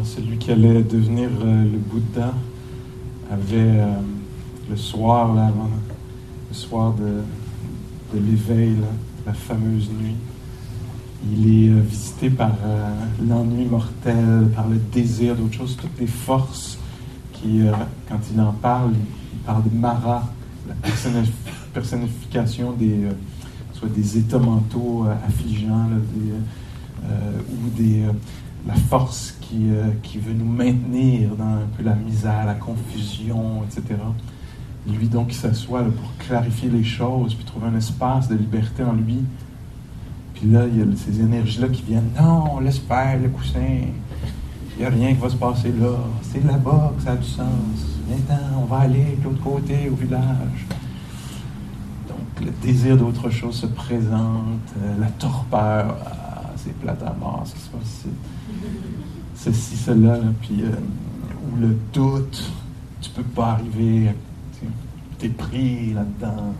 Alors, celui qui allait devenir le Bouddha avait le soir, là, avant, le soir de l'éveil, là, la fameuse nuit, il est visité par l'ennui mortel, par le désir d'autre chose, toutes les forces qui, quand il en parle, il parle de Mara, la personnification soit des états mentaux affligeants, là, ou la force qui veut nous maintenir dans un peu la misère, la confusion, etc. Lui, donc, il s'assoit là, pour clarifier les choses, puis trouver un espace de liberté en lui. Puis là, il y a ces énergies-là qui viennent. Non, laisse faire le coussin. Il n'y a rien qui va se passer là. C'est là-bas que ça a du sens. Maintenant, on va aller de l'autre côté, au village. Donc, le désir d'autre chose se présente. La torpeur. Ah, c'est plate à mort, ce qui se passe ici. Ceci, cela, là, puis ou le doute. Tu peux pas arriver. Tu es pris là-dedans.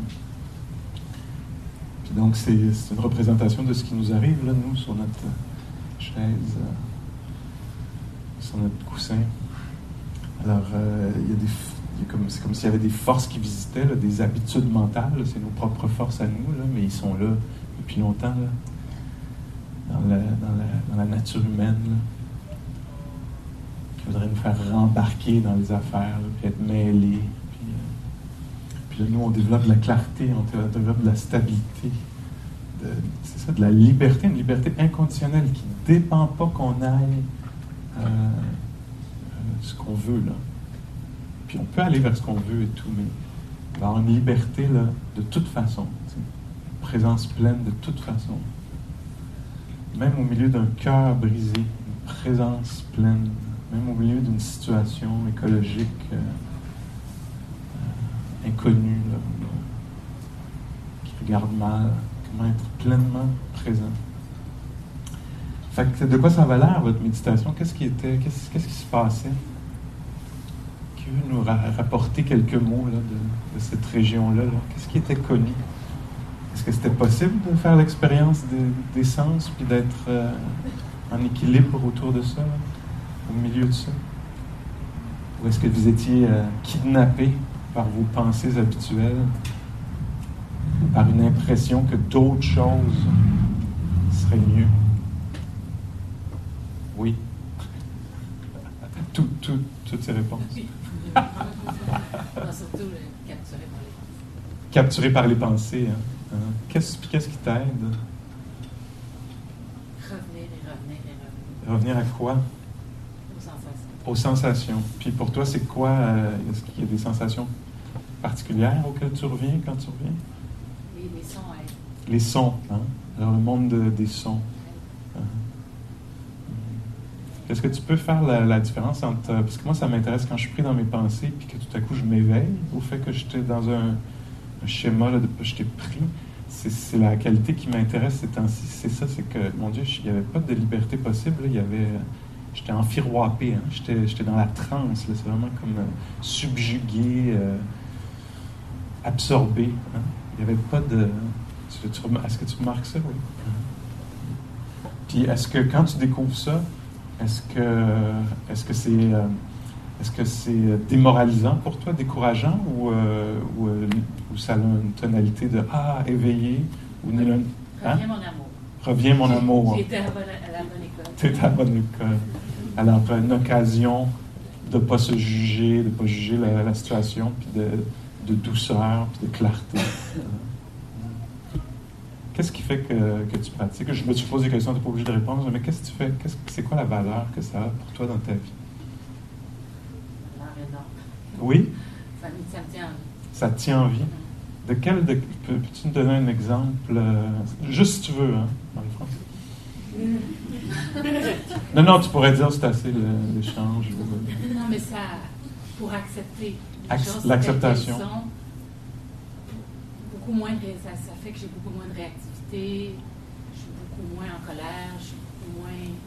Puis donc, c'est une représentation de ce qui nous arrive, là, nous, sur notre chaise, sur notre coussin. Alors, c'est comme s'il y avait des forces qui visitaient, là, des habitudes mentales. Là, c'est nos propres forces à nous, là, mais ils sont là depuis longtemps, là, dans la nature humaine, là, qui voudraient nous faire rembarquer dans les affaires, là, puis être mêlés. Puis là, nous, on développe de la clarté, on développe de la stabilité. C'est ça, de la liberté, une liberté inconditionnelle qui ne dépend pas qu'on aille ce qu'on veut, là. Puis on peut aller vers ce qu'on veut et tout, mais il va y avoir une liberté, là, de toute façon. Une présence pleine de toute façon. Même au milieu d'un cœur brisé, une présence pleine. Même au milieu d'une situation écologique inconnue, là, qui regarde mal, comment être pleinement présent. Fait que de quoi ça avait l'air, votre méditation? Qu'est-ce qui se passait? Qui veut nous rapporter quelques mots là, de cette région-là? Là? Qu'est-ce qui était connu? Est-ce que c'était possible de faire l'expérience des sens puis d'être en équilibre autour de ça, là, au milieu de ça? Ou est-ce que vous étiez kidnappé par vos pensées habituelles, par une impression que d'autres choses seraient mieux? Oui. Toutes ces réponses. Oui. Surtout capturé par les pensées. Hein? Qu'est-ce qui t'aide? Revenir à quoi? Aux sensations. Puis pour toi, c'est quoi? Est-ce qu'il y a des sensations particulières auxquelles tu reviens quand tu reviens? Oui, les sons aident. Les sons, hein? Alors le monde des sons. Est-ce que tu peux faire la différence entre... Parce que moi, ça m'intéresse quand je suis pris dans mes pensées puis que tout à coup, je m'éveille au fait que j'étais dans un schéma, là, j'étais pris. C'est la qualité qui m'intéresse ces temps-ci. C'est ça, c'est que, mon Dieu, il n'y avait pas de liberté possible. Là, j'étais enfiroipé. Hein, j'étais dans la transe. Là, c'est vraiment comme subjugué, absorbé. Hein. Il n'y avait pas de... Est-ce que tu remarques ça? Oui. Puis est-ce que quand tu découvres ça, est-ce que c'est démoralisant pour toi, décourageant, ou ça a une tonalité de éveillé ou Reviens mon amour. Reviens mon amour. J'étais à la bonne école. Tu étais à la bonne école. Alors une occasion de ne pas se juger, de ne pas juger la situation, puis de douceur, puis de clarté. Qu'est-ce qui fait que tu pratiques? Je me suis posé des questions, tu n'es pas obligé de répondre, mais qu'est-ce que tu fais? C'est quoi la valeur que ça a pour toi dans ta vie? Valeur énorme. Oui? Ça me tient en vie. Ça te tient en vie? Peux-tu nous donner un exemple? Juste si tu veux, hein, dans le fond. Non, tu pourrais dire c'est assez l'échange. Non, mais ça, pour accepter les choses l'acceptation. telles qu'elles sont, beaucoup moins ça fait que j'ai beaucoup moins de réactivité, je suis beaucoup moins en colère, je suis beaucoup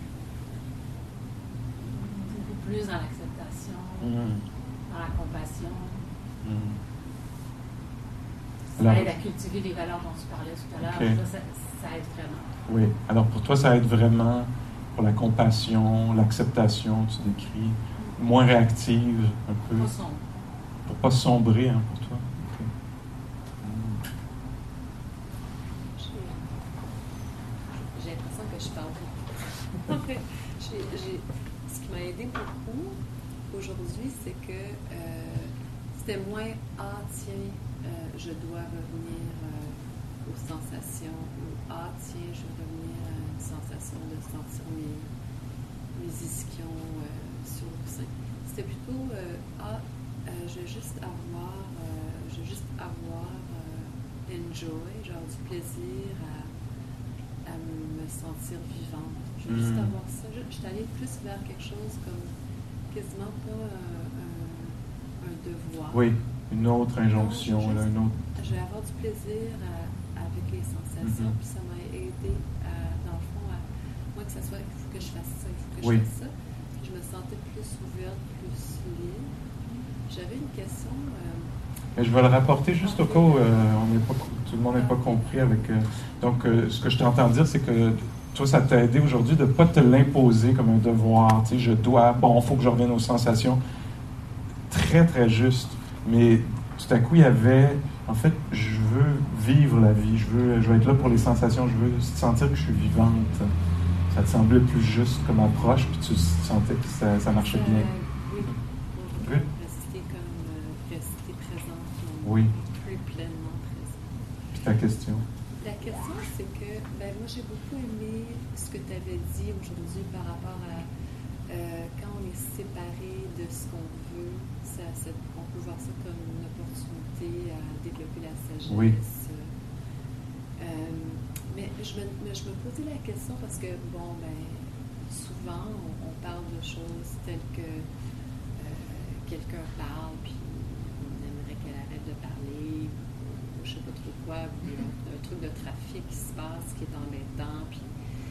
plus dans l'acceptation, dans la compassion. Ça aide à cultiver les valeurs dont tu parlais tout à l'heure. Okay. Ça aide vraiment. Oui. Alors pour toi, ça aide vraiment pour la compassion, l'acceptation, tu décris, moins réactive un peu, Pas sombre. pour pas sombrer hein, pour toi. Okay. J'ai l'impression que je parle beaucoup. En fait, ce qui m'a aidé beaucoup aujourd'hui, c'est que c'était moins « Ah, tiens, je dois revenir aux sensations » ou « Ah, tiens, je vais revenir à une sensation de sentir mes ischions sur le coussin. » C'était plutôt « Ah, je vais juste avoir enjoy, genre du plaisir à me sentir vivante. Je veux juste avoir ça. Je suis allée plus vers quelque chose comme quasiment pas un devoir. Oui, une autre injonction. Non, une autre... Je vais avoir du plaisir avec les sensations, puis ça m'a aidé, dans le fond, à moi que ça soit, il faut que je fasse ça, il faut que je fasse ça. Je me sentais plus ouverte, plus libre. J'avais une question. Je vais le rapporter juste au cas où tout le monde n'est pas compris avec. Donc, ce que je t'entends dire, c'est que toi, ça t'a aidé aujourd'hui de ne pas te l'imposer comme un devoir. Tu sais, je dois, il faut que je revienne aux sensations. Très, très juste. Mais tout à coup, il y avait, en fait, je veux vivre la vie. Je veux être là pour les sensations. Je veux sentir que je suis vivante. Ça te semblait plus juste comme approche, puis tu sentais que ça marchait bien. Oui. Good. Rester présente. Oui. Plus pleinement présente. Puis ta question? La question, c'est que, moi, j'ai beaucoup aimé ce que tu avais dit aujourd'hui par rapport à quand on est séparé de ce qu'on veut, on peut voir ça comme une opportunité à développer la sagesse. Oui. Mais je me posais la question parce que, souvent, on parle de choses telles que quelqu'un parle, puis on aimerait qu'elle arrête de parler, ou je ne sais pas trop quoi, ou un truc de trafic qui se passe, qui est embêtant, puis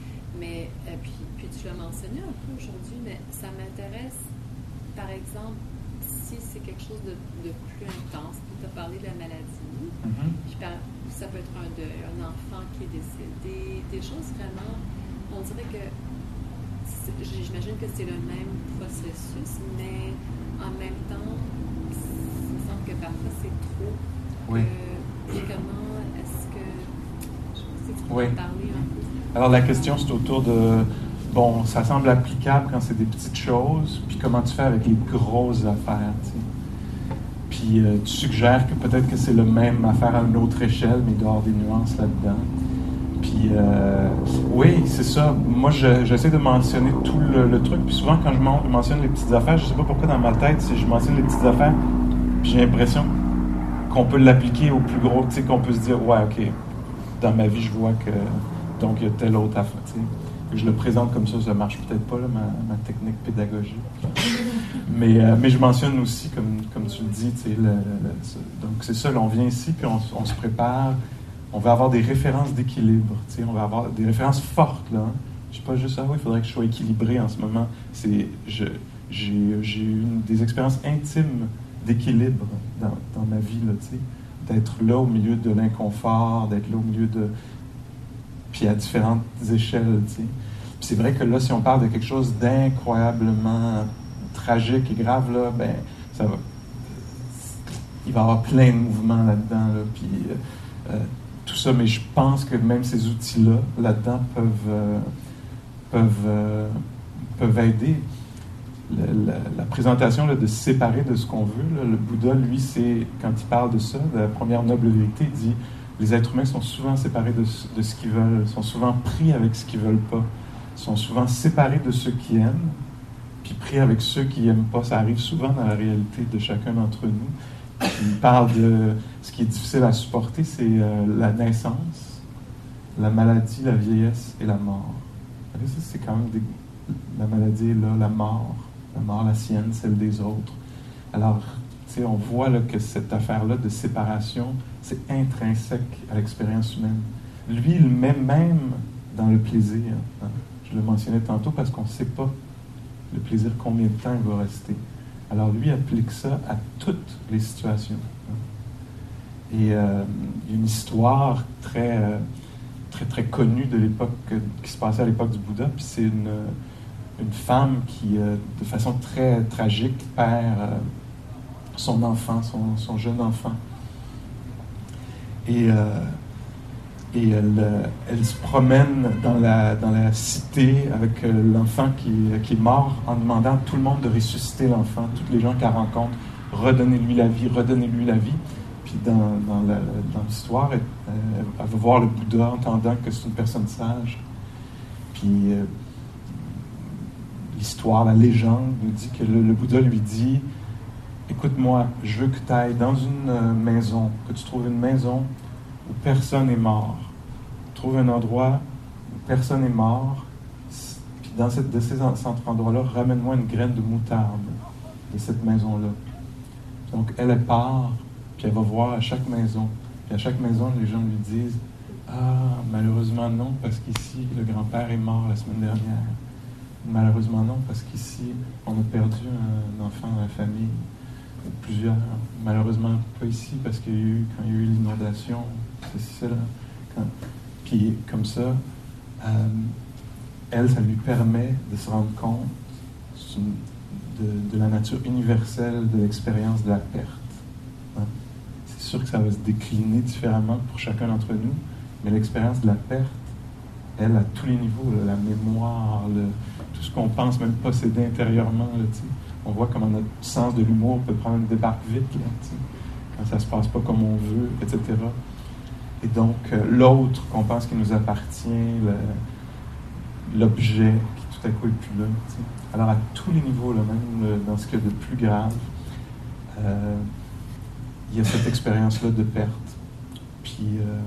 tu l'as mentionné un peu aujourd'hui, mais ça m'intéresse, par exemple, si c'est quelque chose de plus intense, puis tu as parlé de la maladie, puis ça peut être un deuil, un enfant qui est décédé, des choses vraiment, on dirait que, j'imagine que c'est le même processus, mais en même temps, il me semble que parfois c'est trop. Oui. Comment est-ce que, je sais que tu peux Oui. en parler un peu. Alors, la question, c'est autour de, ça semble applicable quand c'est des petites choses, puis comment tu fais avec les grosses affaires, tu sais. Puis, tu suggères que peut-être que c'est le même affaire à une autre échelle, mais il doit y avoir des nuances là-dedans. Puis, oui, c'est ça. Moi, j'essaie de mentionner tout le truc, puis souvent, quand je mentionne les petites affaires, je sais pas pourquoi dans ma tête, si je mentionne les petites affaires, puis j'ai l'impression qu'on peut l'appliquer au plus gros, tu sais, qu'on peut se dire, ouais, OK, dans ma vie, je vois que, donc, il y a telle autre affaire, tu sais. Je le présente comme ça marche peut-être pas, là, ma technique pédagogique. Mais je mentionne aussi, comme tu le dis, tu sais, donc c'est ça, là, on vient ici, puis on se prépare, on va avoir des références d'équilibre, tu sais, on va avoir des références fortes, là. Hein. Je suis pas juste, il faudrait que je sois équilibré en ce moment. J'ai eu des expériences intimes d'équilibre dans ma vie, là, tu sais, d'être là au milieu de l'inconfort, d'être là au milieu de... puis à différentes échelles, tu sais. Puis c'est vrai que là, si on parle de quelque chose d'incroyablement tragique et grave, là, ça va... il va y avoir plein de mouvements là-dedans, là, puis tout ça, mais je pense que même ces outils-là, là-dedans, peuvent aider. La présentation là, de se séparer de ce qu'on veut, là, le Bouddha, lui, quand il parle de ça, de la première noble vérité, il dit les êtres humains sont souvent séparés de ce qu'ils veulent, sont souvent pris avec ce qu'ils ne veulent pas, sont souvent séparés de ceux qui aiment, puis pris avec ceux qui n'aiment pas. Ça arrive souvent dans la réalité de chacun d'entre nous. Il parle de ce qui est difficile à supporter, c'est la naissance, la maladie, la vieillesse et la mort. Ça, c'est quand même la maladie est là, la mort, la sienne, celle des autres. Alors, tu sais, on voit là, que cette affaire-là de séparation, c'est intrinsèque à l'expérience humaine. Lui, il le met même dans le plaisir. Hein. Je le mentionnais tantôt parce qu'on ne sait pas le plaisir, combien de temps il va rester. Alors, lui applique ça à toutes les situations. Hein. Et il y a une histoire très très, très connu de l'époque, qui se passait à l'époque du Bouddha. Puis c'est une femme qui, de façon très tragique, perd son enfant, son jeune enfant. Et elle se promène dans la cité avec l'enfant qui est mort, en demandant à tout le monde de ressusciter l'enfant, tous les gens qu'elle rencontre, redonnez-lui la vie. Puis dans l'histoire, elle va voir le Bouddha, entendant que c'est une personne sage. Puis l'histoire, la légende nous dit que le Bouddha lui dit, écoute-moi, je veux que tu ailles dans une maison, que tu trouves une maison où personne n'est mort. Trouve un endroit où personne n'est mort, puis dans cet endroit-là, ramène-moi une graine de moutarde de cette maison-là. Donc, elle part, puis elle va voir à chaque maison. Puis à chaque maison, les gens lui disent « Ah, malheureusement non, parce qu'ici, le grand-père est mort la semaine dernière. Malheureusement non, parce qu'ici, on a perdu un enfant dans la famille, ou plusieurs. Malheureusement pas ici, parce qu'il y a eu, quand il y a eu l'inondation, c'est là. Puis comme ça, elle, ça lui permet de se rendre compte de la nature universelle de l'expérience de la perte. Hein? C'est sûr que ça va se décliner différemment pour chacun d'entre nous, mais l'expérience de la perte, elle, à tous les niveaux, là, la mémoire, tout ce qu'on pense même posséder intérieurement, là, on voit comment notre sens de l'humour peut prendre une débarque vite, là, quand ça se passe pas comme on veut, etc. Et donc, l'autre qu'on pense qu'il nous appartient, l'objet qui tout à coup est plus là. T'sais. Alors, à tous les niveaux, là, même dans ce qu'il y a de plus grave, il y a cette expérience-là de perte. Puis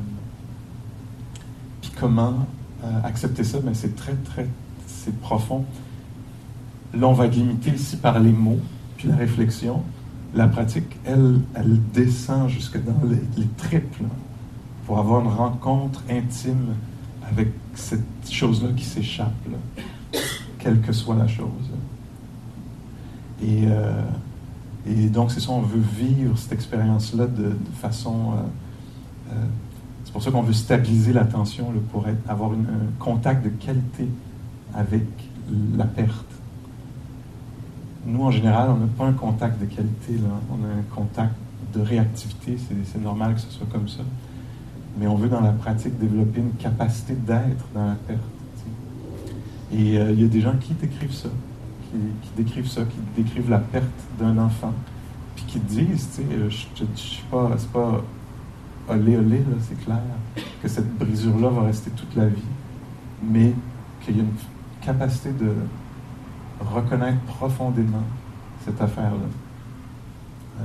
comment accepter ça? Ben, c'est c'est profond. Là, on va être limité ici par les mots, puis la réflexion. La pratique, elle descend jusque dans les tripes, là, pour avoir une rencontre intime avec cette chose-là qui s'échappe, là, quelle que soit la chose. Et donc, c'est ça, on veut vivre cette expérience-là de façon... c'est pour ça qu'on veut stabiliser l'attention, là, pour avoir un contact de qualité avec la perte. Nous, en général, on n'a pas un contact de qualité, là. On a un contact de réactivité, c'est normal que ce soit comme ça. Mais on veut, dans la pratique, développer une capacité d'être dans la perte. T'sais. Et il y a des gens qui décrivent ça, qui décrivent la perte d'un enfant, puis qui disent, tu sais, je suis pas, c'est pas olé, là, c'est clair, que cette brisure-là va rester toute la vie, mais qu'il y a une capacité de reconnaître profondément cette affaire-là.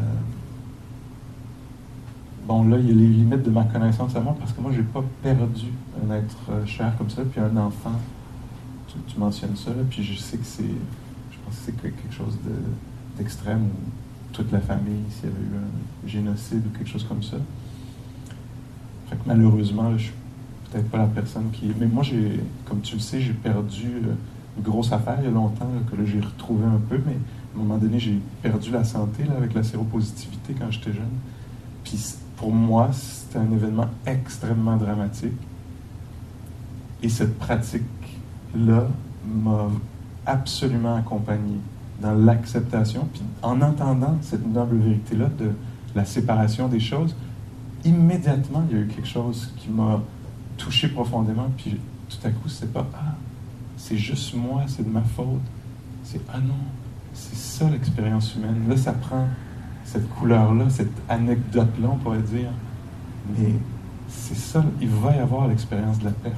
Bon, là, il y a les limites de ma connaissance à moi, parce que moi, j'ai pas perdu un être cher comme ça, puis un enfant, tu mentionnes ça, là, puis je sais que je pense que c'est quelque chose d'extrême, où toute la famille, s'il y avait eu un génocide ou quelque chose comme ça. Fait que malheureusement, là, je suis peut-être pas la personne qui... Mais moi, comme tu le sais, j'ai perdu une grosse affaire il y a longtemps, là, que là, j'ai retrouvé un peu, mais à un moment donné, j'ai perdu la santé, là, avec la séropositivité quand j'étais jeune. Puis pour moi, c'était un événement extrêmement dramatique. Et cette pratique-là m'a absolument accompagné dans l'acceptation. Puis en entendant cette noble vérité-là de la séparation des choses, immédiatement, il y a eu quelque chose qui m'a touché profondément. Puis tout à coup, c'est pas « Ah, c'est juste moi, c'est de ma faute. » C'est « Ah non, c'est ça l'expérience humaine. » Là, ça prend cette couleur-là, cette anecdote-là, on pourrait dire. Mais c'est ça, il va y avoir l'expérience de la perte.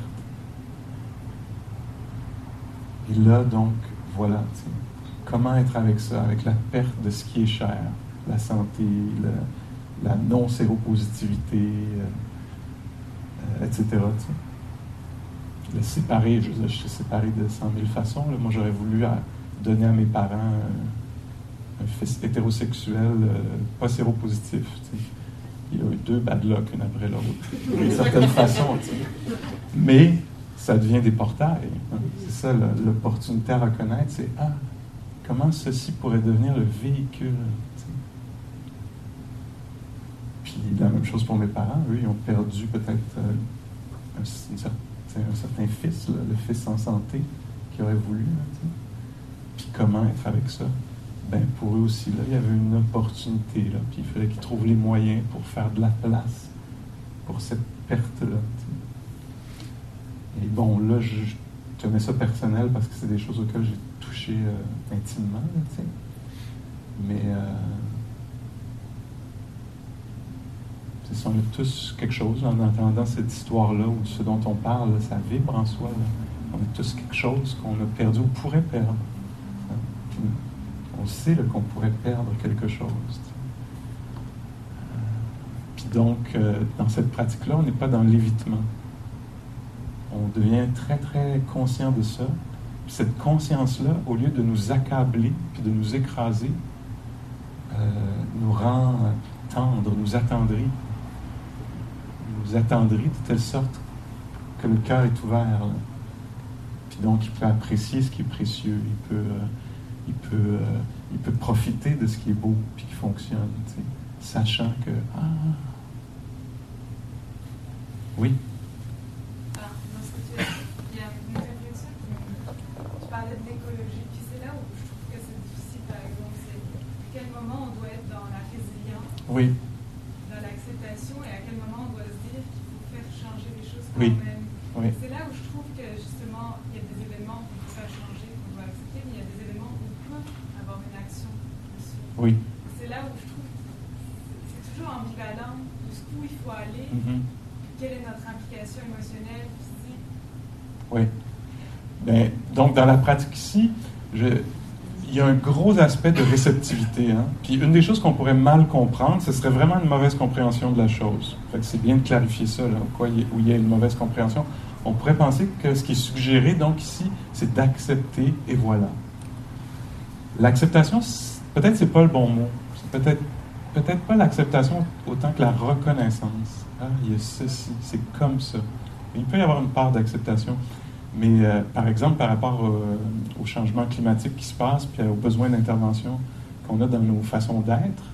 Et là, donc, voilà, comment être avec ça, avec la perte de ce qui est cher, la santé, la non-séropositivité, etc. Le séparer, je veux dire, je suis séparé de 100 000 façons. Là. Moi, j'aurais voulu donner à mes parents un fils hétérosexuel pas séropositif. T'sais. Il a eu 2 bad luck, une après l'autre, d'une certaine façon. T'sais. Mais ça devient des portails. Hein. C'est ça, l'opportunité à reconnaître, c'est « Ah, comment ceci pourrait devenir le véhicule? » Puis la même chose pour mes parents. Eux, ils ont perdu peut-être un certain fils, là, le fils en santé, qui aurait voulu. Là, puis comment être avec ça? Ben, pour eux aussi, là, il y avait une opportunité, là, puis il fallait qu'ils trouvent les moyens pour faire de la place pour cette perte-là. Et bon, là, je tenais ça personnel parce que c'est des choses auxquelles j'ai touché intimement, là, mais c'est ça, on a tous quelque chose en entendant cette histoire-là, ou ce dont on parle, là, ça vibre en soi. Là. On a tous quelque chose qu'on a perdu ou pourrait perdre. Hein? Puis on sait là, qu'on pourrait perdre quelque chose. Puis donc, dans cette pratique-là, on n'est pas dans l'évitement. On devient très, très conscient de ça. Puis cette conscience-là, au lieu de nous accabler puis de nous écraser, nous rend tendres, nous attendrit. Nous attendrit de telle sorte que le cœur est ouvert. Là. Puis donc, il peut apprécier ce qui est précieux. Il peut profiter de ce qui est beau puis qui fonctionne, tu sais, sachant que... Oui? Il y a une réflexion tu parlais de l'écologie, puis c'est là où je trouve que c'est difficile, par exemple, c'est à quel moment on doit être dans la résilience, Oui. dans l'acceptation, et à quel moment on doit se dire qu'il faut faire changer les choses quand Oui. même. Oui. C'est là où je trouve que justement, il y a des éléments qu'on peut faire changer, qu'on doit accepter, mais il y a des éléments où on peut avoir une action dessus. Oui. C'est là où je trouve que c'est toujours ambivalent, jusqu'où il faut aller, quelle est notre implication émotionnelle, physique. Oui. Ben, donc, dans la pratique ici, il y a un gros aspect de réceptivité. Hein? Puis une des choses qu'on pourrait mal comprendre, ce serait vraiment une mauvaise compréhension de la chose. Fait que c'est bien de clarifier ça, là, où il y a une mauvaise compréhension. On pourrait penser que ce qui est suggéré, donc, ici, c'est d'accepter, et voilà. L'acceptation, peut-être c'est pas le bon mot. C'est peut-être pas l'acceptation autant que la reconnaissance. Ah, il y a ceci, c'est comme ça. Il peut y avoir une part d'acceptation. Mais, par exemple, par rapport au changement climatique qui se passe, puis aux besoins d'intervention qu'on a dans nos façons d'être,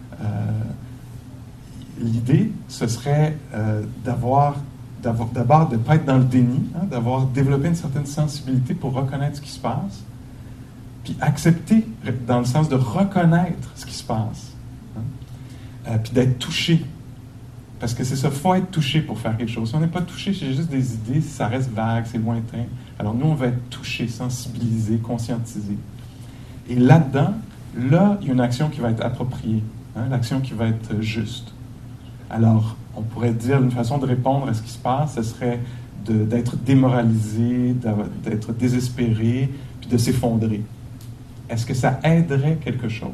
l'idée, ce serait d'abord de ne pas être dans le déni, hein, d'avoir développé une certaine sensibilité pour reconnaître ce qui se passe, puis accepter dans le sens de reconnaître ce qui se passe, hein, puis d'être touché. Parce que c'est ça, il faut être touché pour faire quelque chose. Si on n'est pas touché, c'est juste des idées, ça reste vague, c'est lointain. Alors nous, on va être touché, sensibilisé, conscientisé. Et là-dedans, là, il y a une action qui va être appropriée, hein, l'action qui va être juste. Alors, on pourrait dire, une façon de répondre à ce qui se passe, ce serait d'être démoralisé, d'être désespéré, puis de s'effondrer. Est-ce que ça aiderait quelque chose?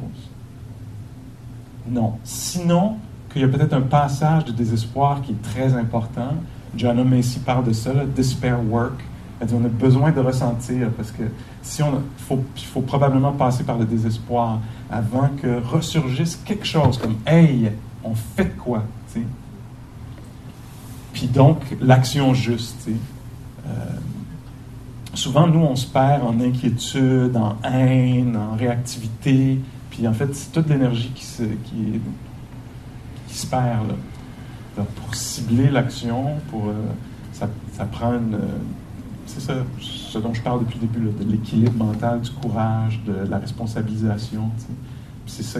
Non. Sinon, qu'il y a peut-être un passage de désespoir qui est très important. Joanna Macy parle de ça, là, despair work. Elle dit, on a besoin de ressentir, parce que il faut probablement passer par le désespoir avant que ressurgisse quelque chose comme « Hey, on fait quoi? » t'sais. Puis donc, l'action juste. Souvent, nous, on se perd en inquiétude, en haine, en réactivité. Puis en fait, c'est toute l'énergie qui se perd. Là. Alors, pour cibler l'action, ça prend c'est ça, ce dont je parle depuis le début, là, de l'équilibre mental, du courage, de la responsabilisation. C'est ça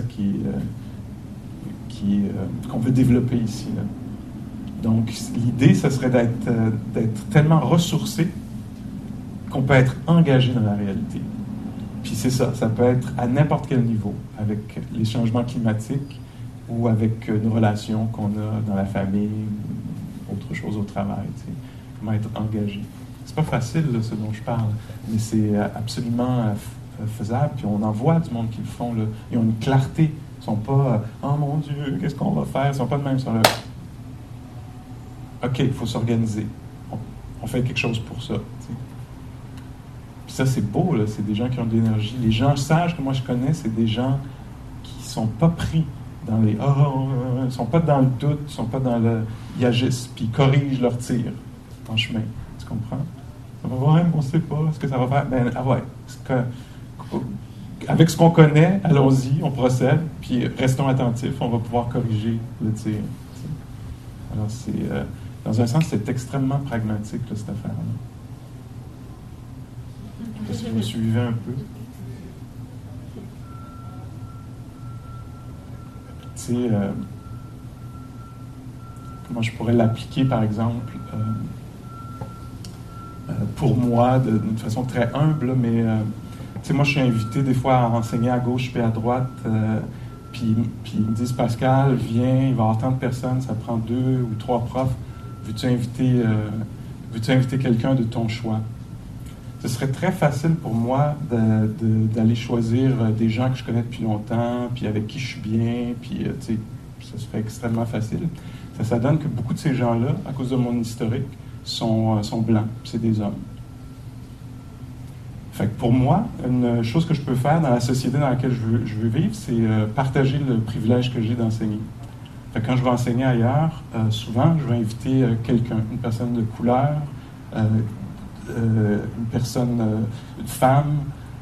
qu'on veut développer ici. Là. Donc, l'idée, ce serait d'être tellement ressourcé qu'on peut être engagé dans la réalité. Puis c'est ça peut être à n'importe quel niveau, avec les changements climatiques ou avec une relation qu'on a dans la famille ou autre chose au travail. Tu sais. Comment être engagé. C'est pas facile, là, ce dont je parle, mais c'est absolument faisable. Puis on en voit du monde qui le font. Là. Ils ont une clarté. Ils sont pas « Oh mon Dieu, qu'est-ce qu'on va faire? » Ils sont pas de même. Ils sont là « OK, il faut s'organiser. On fait quelque chose pour ça. » Tu sais. Puis ça, c'est beau. Là. C'est des gens qui ont de l'énergie. Les gens sages que moi je connais, c'est des gens qui sont pas pris dans les ils sont pas dans le doute, ils sont pas dans le ils agissent, puis ils corrigent leur tir en chemin. Tu comprends? Ça va voir, on sait pas ce que ça va faire. Ben, avec ce qu'on connaît, allons-y, on procède, puis restons attentifs, on va pouvoir corriger le tir. Alors, Dans un sens, c'est extrêmement pragmatique, là, cette affaire-là. Je sais pas si vous suivez un peu. Tu sais, comment je pourrais l'appliquer, par exemple, pour moi, d'une façon très humble, mais tu sais, moi, je suis invité des fois à enseigner à gauche puis à droite, puis ils me disent, Pascal, viens, il va y avoir tant de personnes, ça prend 2 ou 3 profs, veux-tu inviter quelqu'un de ton choix? Ce serait très facile pour moi d'aller choisir des gens que je connais depuis longtemps, puis avec qui je suis bien, puis tu sais, ça serait extrêmement facile. Ça donne que beaucoup de ces gens-là, à cause de mon historique, sont blancs, c'est des hommes. Fait que pour moi, une chose que je peux faire dans la société dans laquelle je veux vivre, c'est partager le privilège que j'ai d'enseigner. Fait que quand je vais enseigner ailleurs, souvent, je vais inviter quelqu'un, une personne de couleur, une personne, une femme.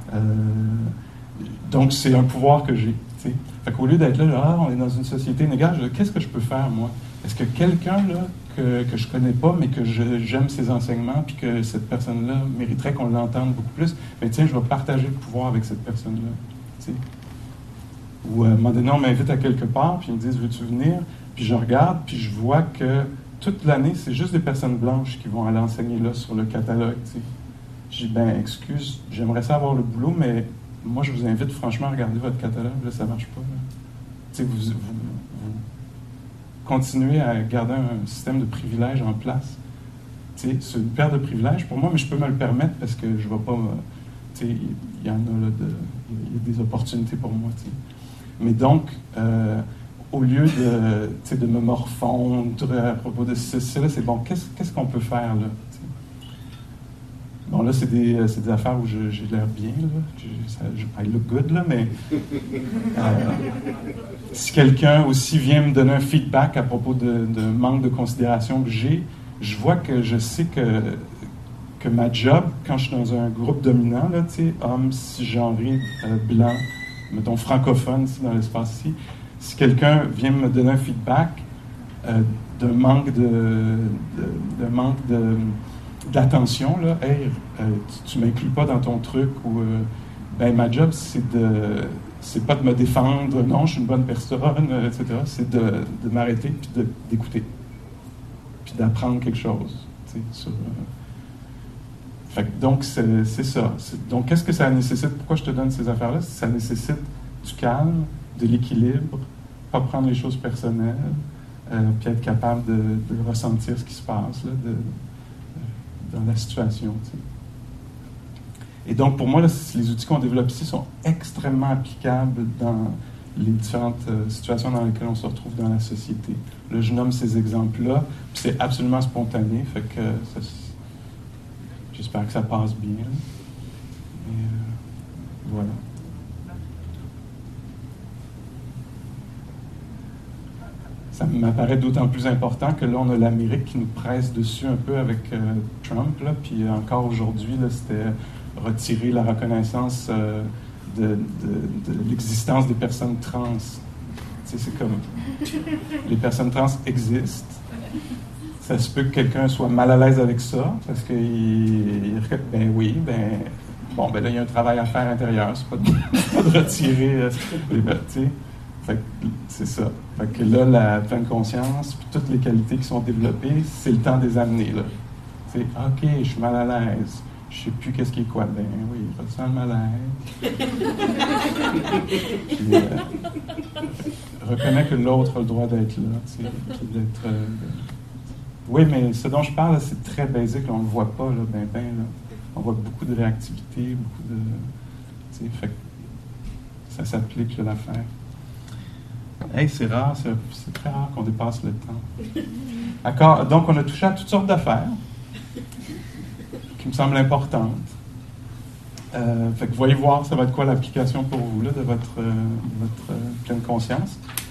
Donc, c'est un pouvoir que j'ai. T'sais. Fait qu'au lieu d'être là, on est dans une société inégale, qu'est-ce que je peux faire, moi? Est-ce que quelqu'un là, que je connais pas, mais que j'aime ses enseignements, puis que cette personne-là mériterait qu'on l'entende beaucoup plus, mais tiens, je vais partager le pouvoir avec cette personne-là. T'sais. Ou à un moment donné, on m'invite à quelque part, puis ils me disent, veux-tu venir? Puis je regarde, puis je vois que toute l'année, c'est juste des personnes blanches qui vont aller enseigner là sur le catalogue. T'sais. Je dis, ben, excuse, j'aimerais ça avoir le boulot, mais moi, je vous invite franchement à regarder votre catalogue. Là, ça marche pas. Vous continuez à garder un système de privilèges en place. T'sais, c'est une perte de privilèges pour moi, mais je peux me le permettre parce que je ne vais pas. Il y en a là, il y a des opportunités pour moi. T'sais. Mais donc, au lieu de me morfondre à propos de cela, c'est bon, qu'est-ce qu'on peut faire là? T'sais? Bon, là, c'est des affaires où j'ai l'air bien, là. I look good, là, mais si quelqu'un aussi vient me donner un feedback à propos de manque de considération que j'ai, je vois que je sais que ma job, quand je suis dans un groupe dominant, là, homme, cisgenré, blanc, mettons francophone ici dans l'espace ici, si quelqu'un vient me donner un feedback d'un manque d'attention, là, hey, tu m'inclus pas dans ton truc, ou ben ma job c'est pas de me défendre, non, je suis une bonne personne, etc. C'est de m'arrêter puis d'écouter, puis d'apprendre quelque chose. Fait que donc c'est ça. Donc qu'est-ce que ça nécessite? Pourquoi je te donne ces affaires-là? Ça nécessite du calme, de l'équilibre, pas prendre les choses personnelles, puis être capable de ressentir ce qui se passe là, dans la situation. T'sais. Et donc, pour moi, là, les outils qu'on développe ici sont extrêmement applicables dans les différentes situations dans lesquelles on se retrouve dans la société. Là, je nomme ces exemples-là, puis c'est absolument spontané, fait que j'espère que ça passe bien. Et, voilà. Ça m'apparaît d'autant plus important que là, on a l'Amérique qui nous presse dessus un peu avec Trump, là, puis encore aujourd'hui, là, c'était retirer la reconnaissance de l'existence des personnes trans. Tu sais, c'est comme... Les personnes trans existent. Ça se peut que quelqu'un soit mal à l'aise avec ça, parce que, ben oui, bon, ben là, il y a un travail à faire intérieur, c'est pas de retirer les... Tu sais. Fait que c'est ça. Fait que là, la pleine conscience, puis toutes les qualités qui sont développées, c'est le temps de les amener, là. Tu sais, OK, je suis mal à l'aise. Je sais plus qu'est-ce qui est quoi. Ben oui, ressens le malaise. Puis, reconnais que l'autre a le droit d'être là, tu sais, d'être... Oui, mais ce dont je parle, c'est très basique, là, on le voit pas, là, là. On voit beaucoup de réactivité, beaucoup de... Tu sais, fait que ça s'applique, là, l'affaire. Hey, c'est rare, c'est très rare qu'on dépasse le temps. D'accord? Donc, on a touché à toutes sortes d'affaires qui me semblent importantes. Fait que voyez voir, ça va être quoi l'application pour vous là, de votre pleine conscience.